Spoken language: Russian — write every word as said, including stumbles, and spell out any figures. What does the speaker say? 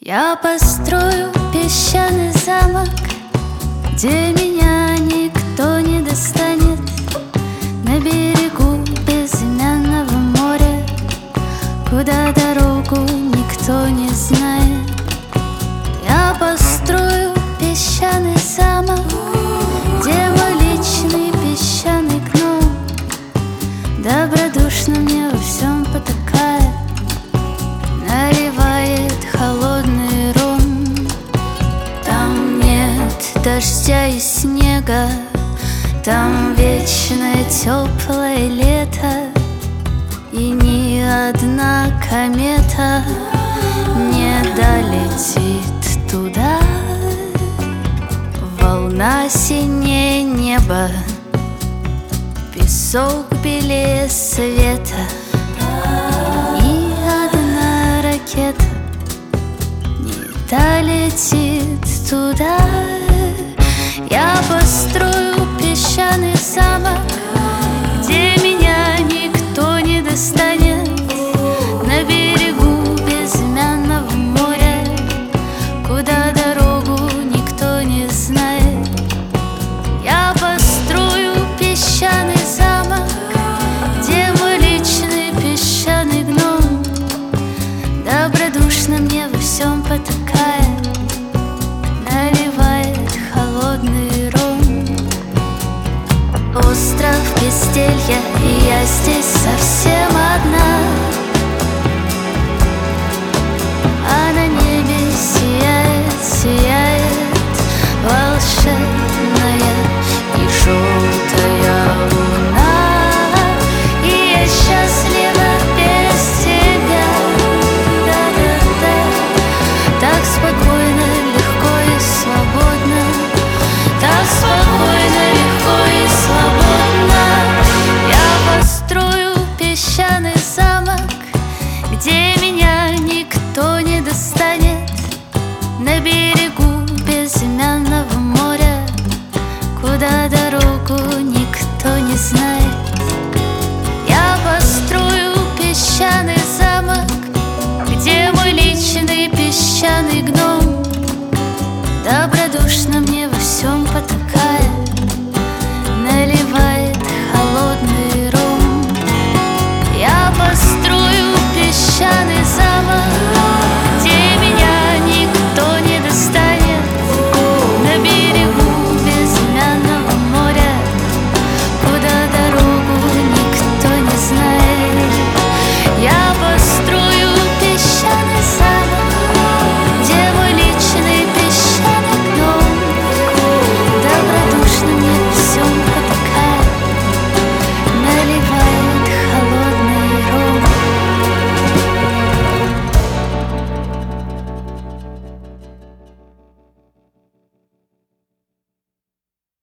Я построю песчаный замок, где меня никто не достанет, на берегу безымянного моря, куда дорогу никто не знает. Я построю песчаный замок, где мой личный песчаный гном добродушно мне во всем потакает, наливает холодный ром. Там нет дождя и снега, там вечное теплое лето, и ни одна комета не долетит туда. Волна синее небо, песок белее света, ни одна ракета не долетит туда. Я построю песчаный замок,